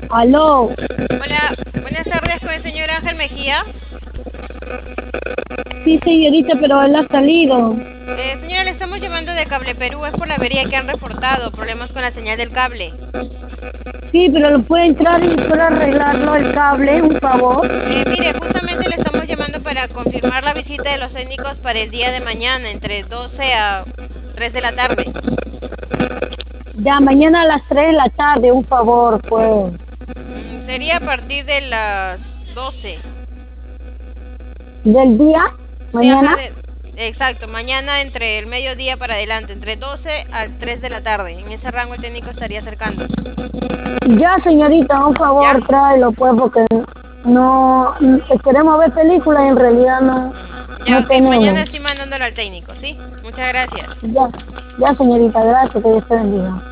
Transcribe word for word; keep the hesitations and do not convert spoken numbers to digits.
Aló. Hola, buenas tardes con el señor Ángel Mejía. Sí, señorita, pero él ha salido. Eh, señora, le estamos llamando de Cable Perú, es por la avería que han reportado, problemas con la señal del cable. Sí, pero lo puede entrar y puede arreglarlo el cable, un favor. Eh, mire, justamente le estamos llamando para confirmar la visita de los técnicos para el día de mañana, entre doce a tres de la tarde. Ya, mañana a las tres de la tarde, un favor, pues. Mm, sería a partir de las doce. ¿Del día? Sí, ajá, ¿Mañana? de- exacto, mañana entre el mediodía para adelante, entre doce al tres de la tarde. En ese rango el técnico estaría acercándose. Ya, señorita, un ¿Ya? favor, tráelo, pues, porque no... Queremos ver películas y en realidad no, Mm, ya, no ok, mañana tenemos. estoy mandándolo al técnico, ¿sí? Muchas gracias. Ya, ya, señorita, gracias, que Dios te bendiga.